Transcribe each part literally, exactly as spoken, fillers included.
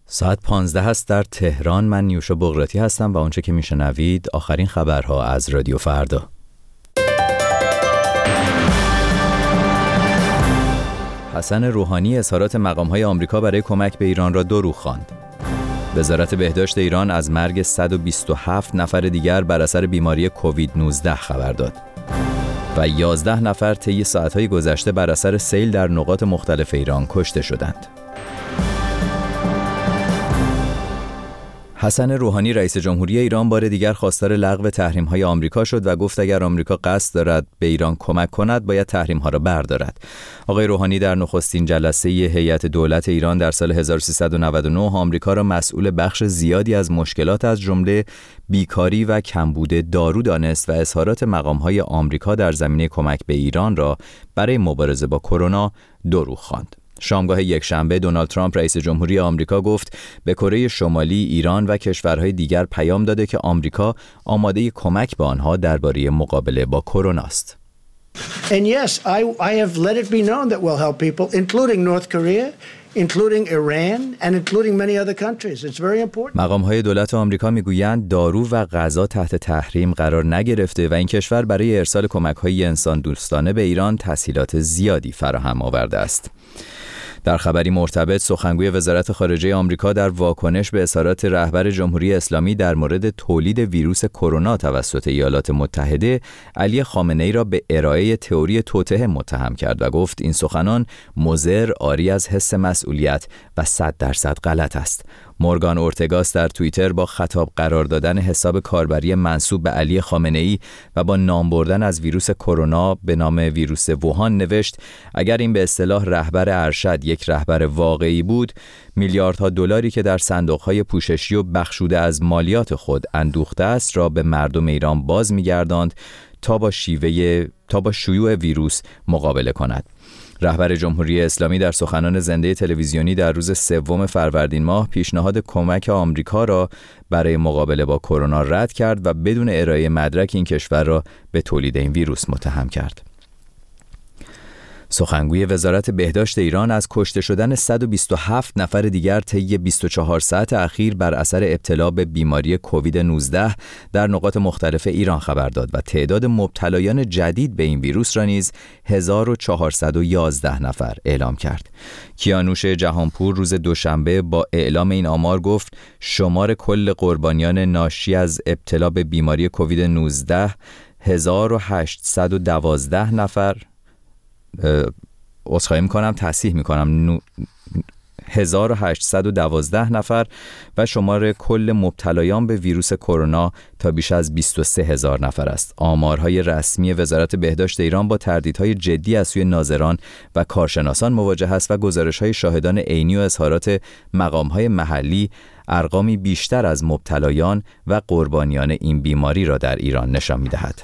ساعت پانزده هست در تهران. من نیوشا بغراتی هستم و اونچه که میشنوید آخرین خبرها از رادیو فردا. حسن روحانی اظهارات مقام‌های آمریکا برای کمک به ایران را دروغ خواند. وزارت بهداشت ایران از مرگ صد و بیست و هفت نفر دیگر بر اثر بیماری کووید نوزده خبر داد و یازده نفر طی ساعت‌های گذشته بر اثر سیل در نقاط مختلف ایران کشته شدند. حسن روحانی رئیس جمهوری ایران بار دیگر خواستار لغو تحریم‌های آمریکا شد و گفت اگر آمریکا قصد دارد به ایران کمک کند باید تحریم‌ها را بردارد. آقای روحانی در نخستین جلسه هیئت دولت ایران در سال هزار و سیصد و نود و نه آمریکا را مسئول بخش زیادی از مشکلات از جمله بیکاری و کمبود دارو دانست و اظهارات مقام‌های آمریکا در زمینه کمک به ایران را برای مبارزه با کرونا دروغ خواند. شامگاه یکشنبه دونالد ترامپ رئیس جمهوری آمریکا گفت به کره شمالی، ایران و کشورهای دیگر پیام داده که آمریکا آماده کمک به آنها درباره مقابله با کرونا است. And yes, I I have let it be known that we'll help people, including North Korea, including Iran and including many other countries. It's very important. مقام‌های دولت آمریکا میگویند دارو و غذا تحت تحریم قرار نگرفته و این کشور برای ارسال کمک‌های انسان دوستانه به ایران تسهیلات زیادی فراهم آورده است. در خبری مرتبط، سخنگوی وزارت خارجه آمریکا در واکنش به اظهارات رهبر جمهوری اسلامی در مورد تولید ویروس کرونا توسط ایالات متحده، علی خامنه‌ای را به ارائه تئوری توطئه متهم کرد و گفت این سخنان مضر، عاری از حس مسئولیت و صد درصد غلط است. مورگان اورتگاس در توییتر با خطاب قرار دادن حساب کاربری منسوب به علی خامنه‌ای و با نام بردن از ویروس کرونا به نام ویروس ووهان نوشت اگر این به اصطلاح رهبر ارشد یک رهبر واقعی بود، میلیاردها دلاری که در صندوق‌های پوششی و بخشوده از مالیات خود اندوخته است را به مردم ایران باز می‌گرداند تا با شیوه تا با شیوع ویروس مقابله کند. رهبر جمهوری اسلامی در سخنان زنده تلویزیونی در روز سوم فروردین ماه پیشنهاد کمک آمریکا را برای مقابله با کرونا رد کرد و بدون ارائه مدرک این کشور را به تولید این ویروس متهم کرد. سخنگوی وزارت بهداشت ایران از کشته شدن صد و بیست و هفت نفر دیگر طی بیست و چهار ساعت اخیر بر اثر ابتلا به بیماری کووید نوزده در نقاط مختلف ایران خبر داد و تعداد مبتلایان جدید به این ویروس را نیز هزار و چهارصد و یازده نفر اعلام کرد. کیانوش جهانپور روز دوشنبه با اعلام این آمار گفت شمار کل قربانیان ناشی از ابتلا به بیماری کووید نوزده هزار و هشتصد و دوازده نفر عذرخواهی میکنم تصحیح میکنم نو... هزار و هشتصد و دوازده نفر و شمار کل مبتلایان به ویروس کرونا تا بیش از بیست و سه هزار نفر است. آمارهای رسمی وزارت بهداشت ایران با تردیدهای جدی از سوی ناظران و کارشناسان مواجه است و گزارش‌های شاهدان عینی و اظهارات مقام‌های محلی ارقامی بیشتر از مبتلایان و قربانیان این بیماری را در ایران نشان می‌دهد.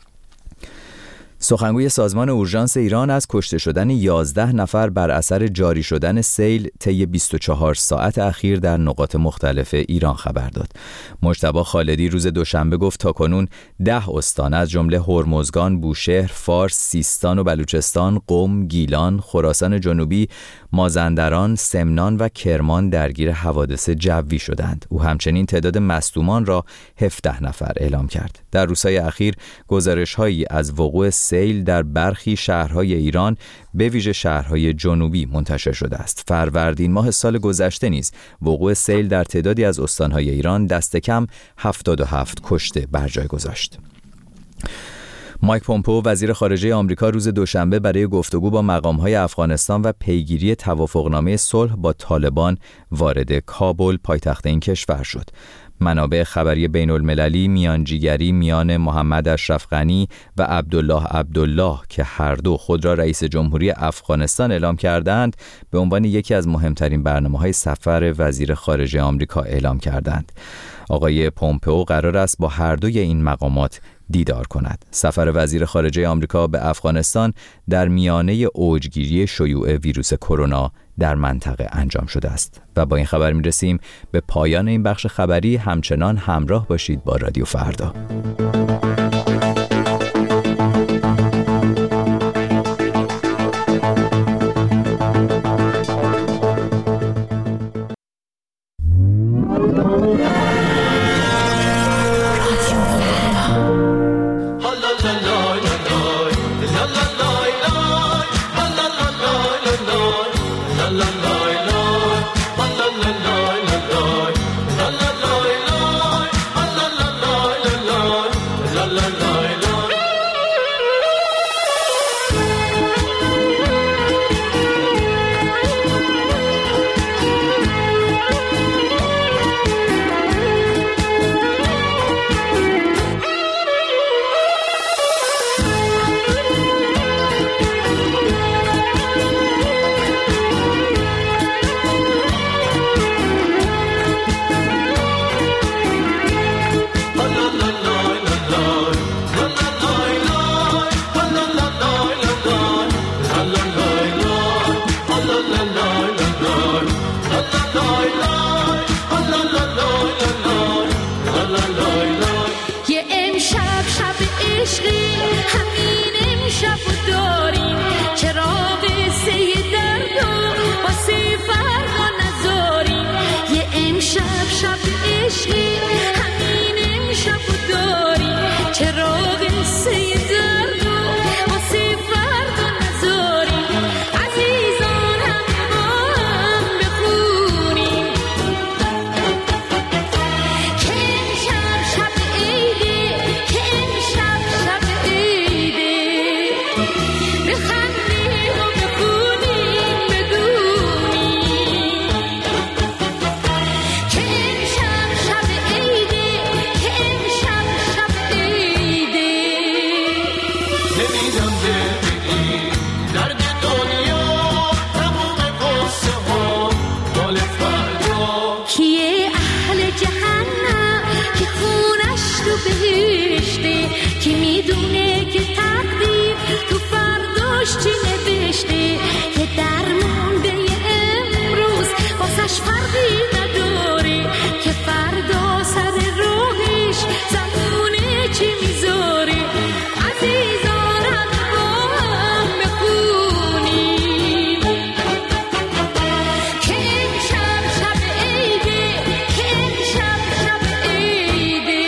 سخنگوی سازمان اورژانس ایران از کشته شدن یازده نفر بر اثر جاری شدن سیل طی بیست و چهار ساعت اخیر در نقاط مختلف ایران خبر داد. مجتبی خالدی روز دوشنبه گفت تاکنون ده استان از جمله هرمزگان، بوشهر، فارس، سیستان و بلوچستان، قم، گیلان، خراسان جنوبی، مازندران، سمنان و کرمان درگیر حوادث جوی شدند. او همچنین تعداد مصدومان را هفده نفر اعلام کرد. در روزهای اخیر گزارش‌هایی از وقوع سیل در برخی شهرهای ایران به ویژه شهرهای جنوبی منتشر شده است. فروردین ماه سال گذشته نیز وقوع سیل در تعدادی از استانهای ایران دست کم هفتاد و هفت کشته بر جای گذاشت. مایک پومپئو وزیر خارجه آمریکا روز دوشنبه برای گفتگو با مقام‌های افغانستان و پیگیری توافقنامه صلح با طالبان وارد کابل پایتخت این کشور شد. منابع خبری بین المللی میانجیگری میان محمد اشرف غنی و عبدالله عبدالله که هر دو خود را رئیس جمهوری افغانستان اعلام کردند به عنوان یکی از مهمترین برنامه‌های سفر وزیر خارجه آمریکا اعلام کردند. آقای پومپئو قرار است با هر دوی این مقامات دیدار کند. سفر وزیر خارجه آمریکا به افغانستان در میانه اوجگیری شیوع ویروس کرونا در منطقه انجام شده است. و با این خبر می‌رسیم به پایان این بخش خبری. همچنان همراه باشید با رادیو فردا. شب عشقی همین امشب داری چراغ سه درد و واسه فردا نذاری عزیزان همه با هم بخونیم که امشب شب عیده که امشب شب عیده بخندیم و بخونیم بدونیم که امشب شب عیده که امشب شب عیده نمیدم ببینی درد دنیا تموم قصه ها مال فردا کیه اهل جهنم که خونش تو بهشته کی میدونه که تقدیر تو فرداش چی نوشته که درمونده امروز واسش فرقی نداره که فردا سر راهش زمونه چی میذاره عزیزان همه با هم بخونیم که امشب شب عیده که امشب شب عیده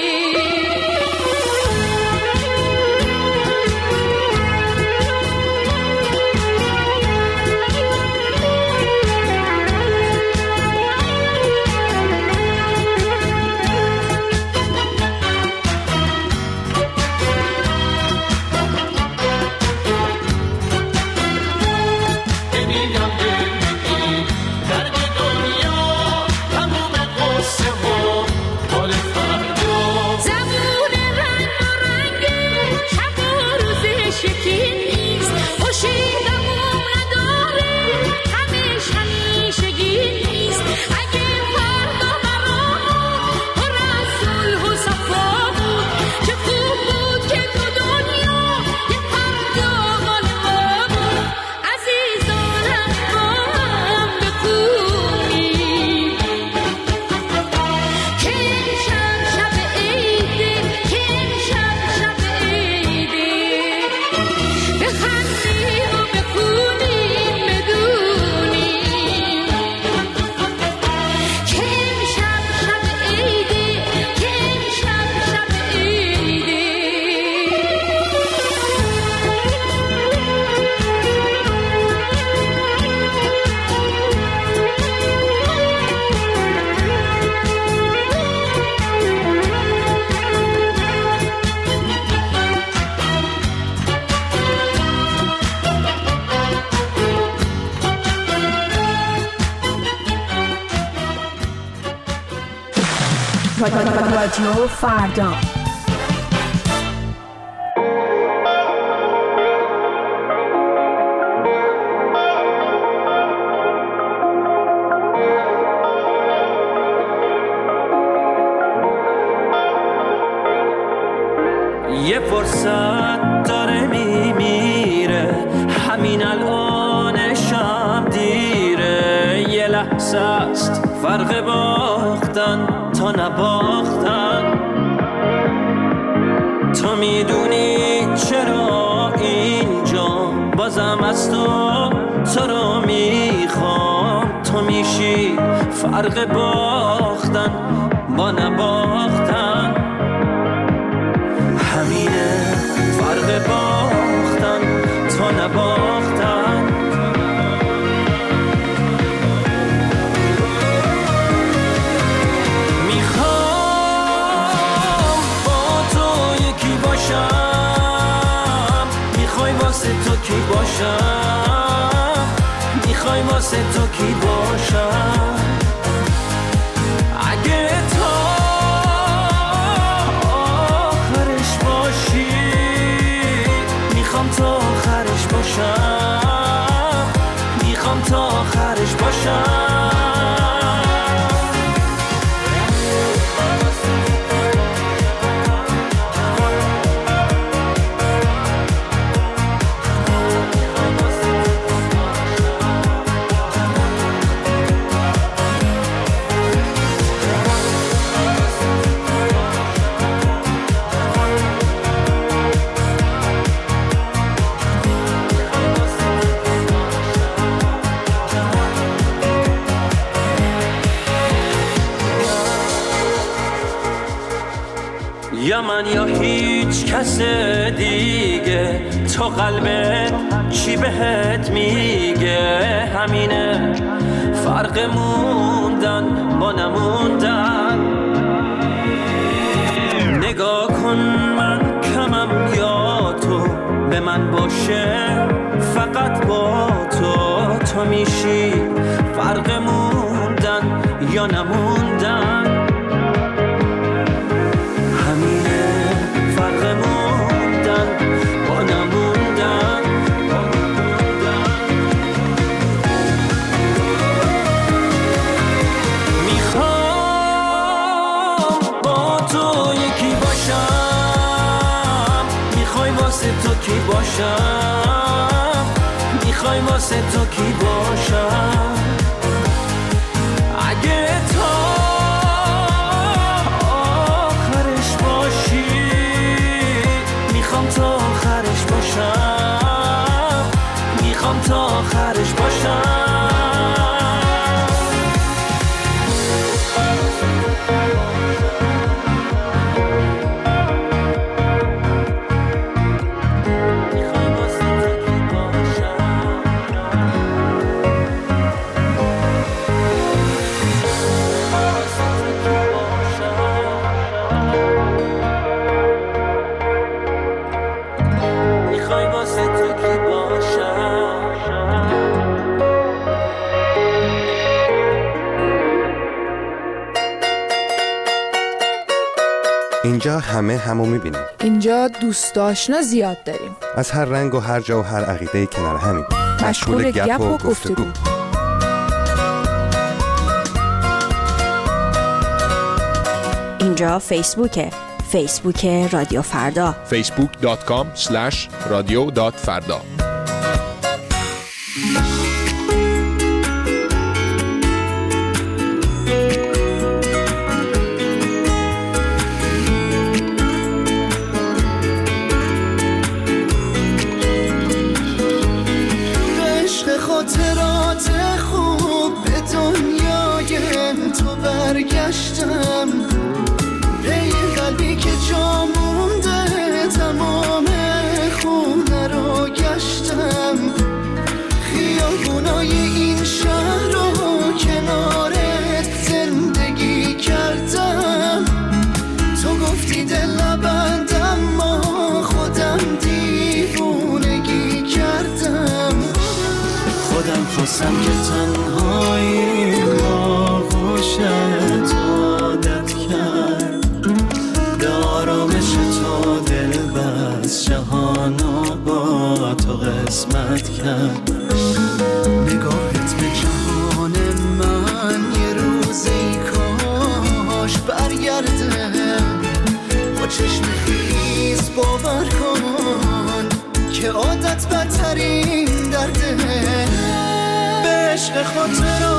نمیدم ببینی درد دنیا تموم قصه ها مال فردا زبون رنگ و رنگه شب و روزش یکی نیست خوشیدمون نداره همش همیشگی نیست اگه فردا برامون پر از صلح و صفا بود چه خوب بود که تو دنیا یه فردا مال ما بود عزیزان همه با هم بخونیم که امشب شب عیده که امشب شب عیده بخندیم و بخونیم بدونیم که امشب شب عیده که امشب شب عیده رادیو فردا یه فرصت داره میمیره همین الانشم دیره یه لحظه است فرق باختن تا نباختن تو میدونی چرا اینجا بازم از تو تو رو میخوام تو میشی فرق باختن با نباختن همینه فرق باختن تا نباختن میخوام با تو یکی باشم میخوای واسه تو کی باشم میخوای واسه تو کی باشم اگه تا آخرش باشی میخوام تا آخرش باشم میخوام تا آخرش باشم یا من یا هیچ کس دیگه، تو قلبت چی بهت میگه؟ همینه فرق موندن با نموندن. نگاه کن من کمم یا تو به من باشه، فقط با تو تو میشی فرق موندن یا نموندن. همینه فرق موندن با نموندن. میخوام با تو یکی باشم، میخوای واسه تو کی باشم، میخوای واسه تو کی باشم. اگه تا آخرش باشی، میخوام تا آخرش باشم، میخوام تا آخرش باشم. اینجا همه همو میبینیم. اینجا دوست آشنا زیاد داریم. از هر رنگ و هر جا و هر عقیده کنار همین. مشغول گپ و گفتگو. اینجا فیسبوکه. فیسبوک رادیو فردا. فیسبوک دات کام اسلش رادیو دات فردا. خاطرات خوب به دنیای تو برگشتم، به این قلبی که جا مونده تمام خونه رو گشتم. خیابونای این شهر رو کنارت زندگی کردم. تو گفتی دل نبندم، ما خودم دیوونگی کردم. خودم خواستم که تنهایی ما خوشت عادت کرد، به آرامش تو دل بست، جهانو با تو قسمت کرد. نگاهت به جهان من یه روزی کاش برگرده، با چشم خیز باور کن که عادت بدترین درده. به عشق خاطرات